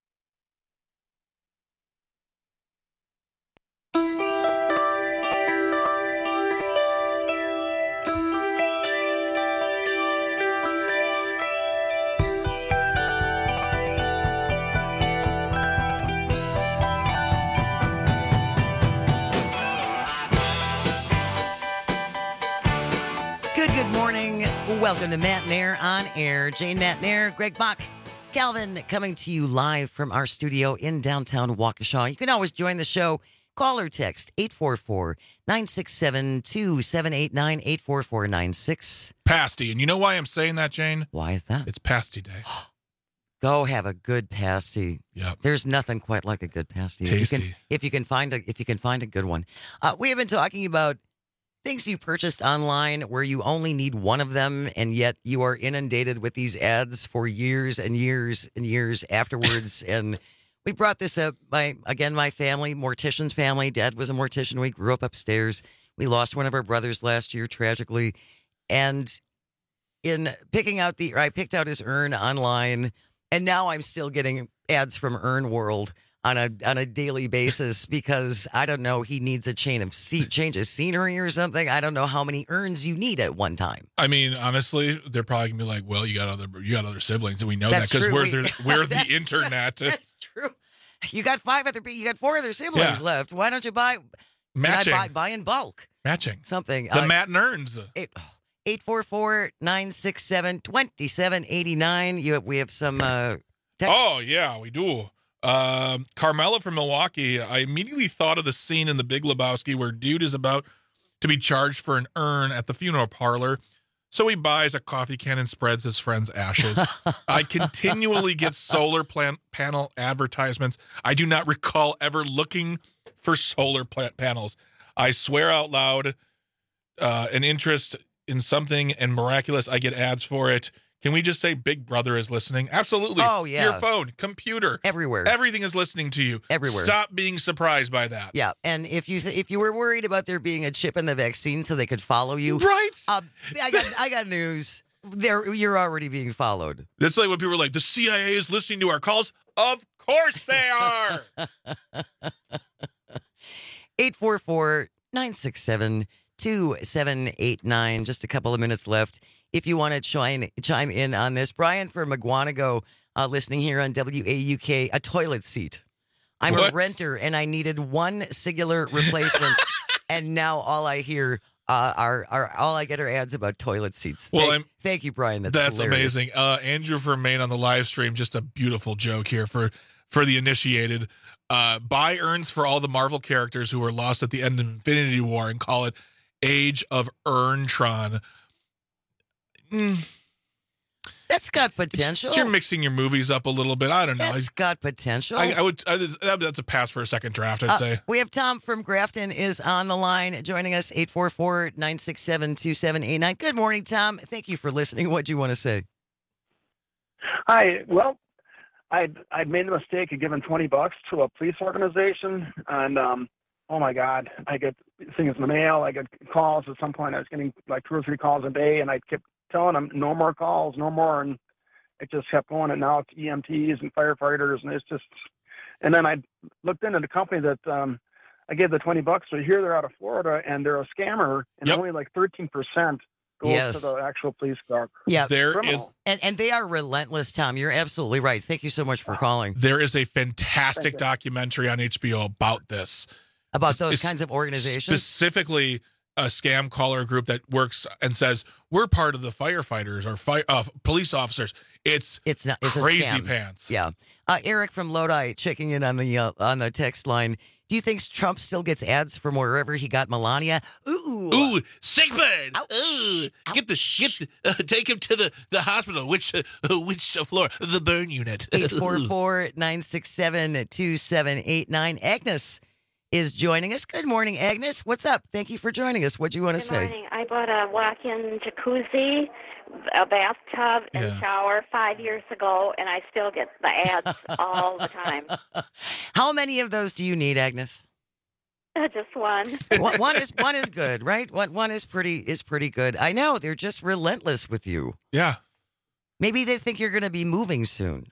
Good morning. Welcome to Matt Nair on Air. Jane Matt Nair, Greg Bach, Calvin coming to you live from our studio in downtown Waukesha. You can always join the show. Call or text 844-967-2789, 844-96. Pasty. And you know why I'm saying that, Jane? Why is that? It's pasty day. Go have a good pasty. Yep. There's nothing quite like a good pasty. Tasty. If you can find a good one. We have been talking about things you purchased online where you only need one of them, and yet you are inundated with these ads for years and years and years afterwards. And we brought this up my family, mortician's family. Dad was a mortician. We grew up upstairs. We lost one of our brothers last year, tragically. And in I picked out his urn online, and now I'm still getting ads from Urn World on a daily basis because I don't know, he needs a change of scenery or something. I don't know how many urns you need at one time. I mean, honestly, they're probably gonna be like, "Well, you got other siblings," and we know that because we're the internet. That's true. You got 4 other siblings left. Why don't you buy matching? Buy in bulk. Matching something. The Matt and Urns. 844-967-2789. We have some texts. Oh yeah, we do. Carmela from Milwaukee, I immediately thought of the scene in The Big Lebowski where dude is about to be charged for an urn at the funeral parlor. So he buys a coffee can and spreads his friend's ashes. I continually get solar panel advertisements. I do not recall ever looking for solar panels. I swear out loud, an interest in something and miraculous, I get ads for it. Can we just say Big Brother is listening? Absolutely. Oh, yeah. Your phone, computer. Everywhere. Everything is listening to you. Everywhere. Stop being surprised by that. Yeah, and if you were worried about there being a chip in the vaccine so they could follow you. Right. I got news. You're already being followed. That's like when people are like, the CIA is listening to our calls. Of course they are. 844-967-2789. Just a couple of minutes left. If you want to chime in on this, Brian from McGuanago, listening here on WAUK, a toilet seat. I'm a renter and I needed one singular replacement, and now all I hear all I get are ads about toilet seats. Well, thank you, Brian. That's hilarious. Amazing. Andrew from Maine on the live stream, just a beautiful joke here for the initiated. Buy urns for all the Marvel characters who were lost at the end of Infinity War and call it Age of Urntron. That's got potential. You're mixing your movies up a little bit. I don't know. That's got potential. That's a pass for a second draft, I'd say. We have Tom from Grafton is on the line, joining us, 844-967-2789. Good morning, Tom. Thank you for listening. What do you want to say? Hi. Well, I made the mistake of giving $20 to a police organization, and oh my God, I get things in the mail. I get calls. At some point, I was getting like 2 or 3 calls a day, and I kept telling them no more calls, no more, and it just kept going. And now it's EMTs and firefighters, and it's just. And then I looked into the company that I gave the $20 to. Here they're out of Florida, and they're a scammer, and only like 13% goes to the actual police car. Yeah, there is, and they are relentless, Tom. You're absolutely right. Thank you so much for calling. There is a fantastic documentary on HBO about this. About those kinds of organizations? Specifically, a scam caller group that works and says, we're part of the firefighters or police officers. It's crazy a scam. pants. Yeah. Eric from Lodi checking in on the text line. Do you think Trump still gets ads from wherever he got Melania? Ooh, sick bird. Ooh, take him to the hospital. Which floor? The burn unit. 844-967-2789. Agnes is joining us. Good morning, Agnes. What's up? Thank you for joining us. What do you want to say? Good morning. I bought a walk-in jacuzzi, a bathtub, and shower 5 years ago, and I still get the ads all the time. How many of those do you need, Agnes? Just one. One is good, right? One is pretty good. I know they're just relentless with you. Yeah. Maybe they think you're going to be moving soon.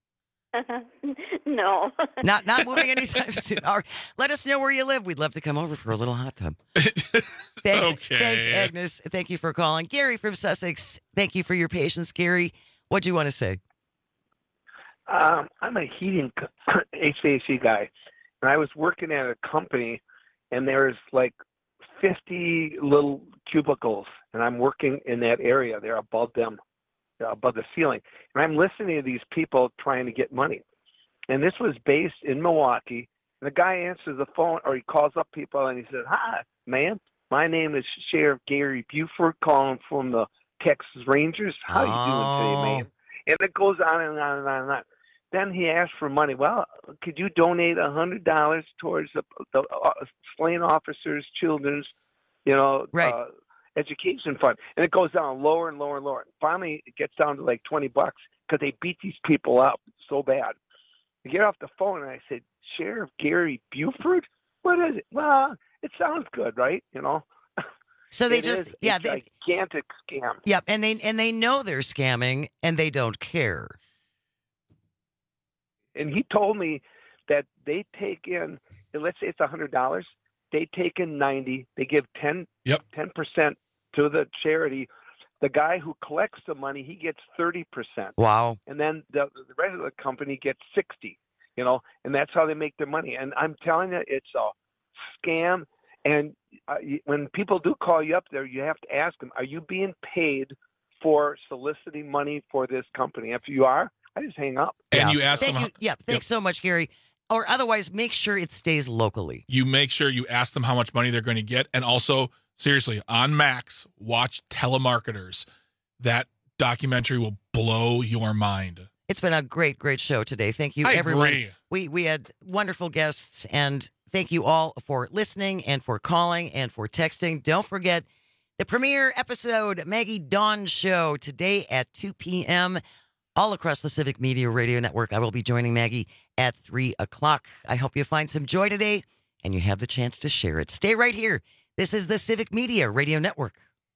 No. Not moving anytime soon. All right. Let us know where you live. We'd love to come over for a little hot tub. Thanks, Agnes. Thank you for calling. Gary from Sussex, thank you for your patience. Gary, what do you want to say? I'm a heating HVAC guy, and I was working at a company, and there's like 50 little cubicles, and I'm working in that area. They're above them. Above the ceiling. And I'm listening to these people trying to get money. And this was based in Milwaukee. And the guy answers the phone, or he calls up people and he says, "Hi, man. My name is Sheriff Gary Buford calling from the Texas Rangers. How you doing today, man?" And it goes on and on and on and on. Then he asked for money. Well, could you donate $100 towards the slain officers' children's, education fund? And it goes down lower and lower and lower. Finally, it gets down to like $20 because they beat these people up so bad. I get off the phone and I said, "Sheriff Gary Buford? What is it?" "Well, it sounds good, right? So they gigantic scam. Yep, and they know they're scamming and they don't care. And he told me that they take in, let's say it's $100, they take in 90, they give 10% to the charity. The guy who collects the money, he gets 30%. Wow. And then the rest of the company gets 60, and that's how they make their money. And I'm telling you, it's a scam. And when people do call you up there, you have to ask them, are you being paid for soliciting money for this company? If you are, I just hang up. And you ask them. Thanks so much, Gary. Or otherwise, make sure it stays locally. You make sure you ask them how much money they're going to get. And also, seriously, on Max, watch Telemarketers. That documentary will blow your mind. It's been a great, great show today. Thank you, everyone. Agree. We had wonderful guests, and thank you all for listening and for calling and for texting. Don't forget the premiere episode, Maggie Dawn Show, today at 2 p.m., all across the Civic Media Radio Network. I will be joining Maggie at 3 o'clock. I hope you find some joy today and you have the chance to share it. Stay right here. This is the Civic Media Radio Network.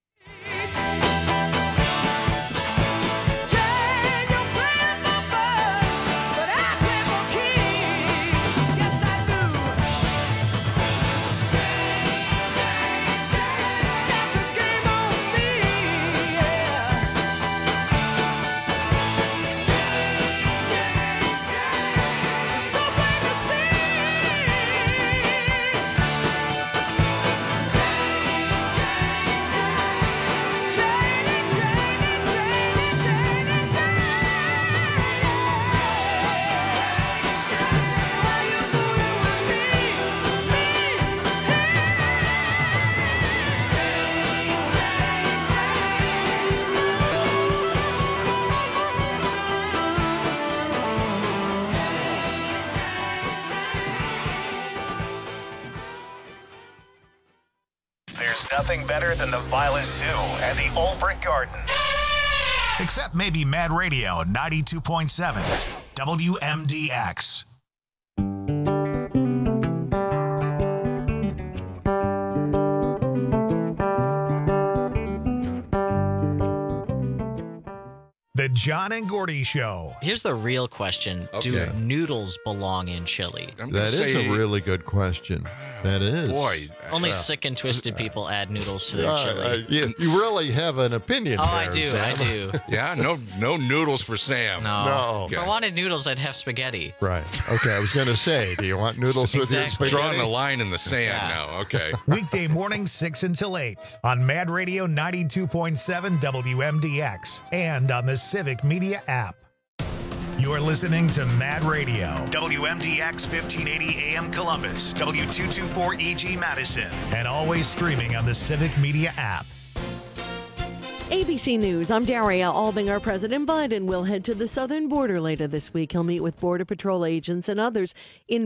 Nothing better than the Violet Zoo and the Old Brick Gardens. Except maybe Mad Radio 92.7 WMDX. The John and Gordy Show. Here's the real question. Okay. Do noodles belong in chili? That is a really good question. That is. Boy. Only sick and twisted people add noodles to their chili. You really have an opinion there, I do. Sam. I do. Yeah, no noodles for Sam. No. Okay. If I wanted noodles, I'd have spaghetti. Right. Okay, I was going to say, do you want noodles with your spaghetti? Drawing a line in the sand now. Okay. Weekday mornings 6 until 8 on Mad Radio 92.7 WMDX and on the Civic Media app. You're listening to Mad Radio, WMDX 1580 AM Columbus, W224EG Madison, and always streaming on the Civic Media app. ABC News, I'm Daria Albinger. President Biden will head to the southern border later this week. He'll meet with Border Patrol agents and others in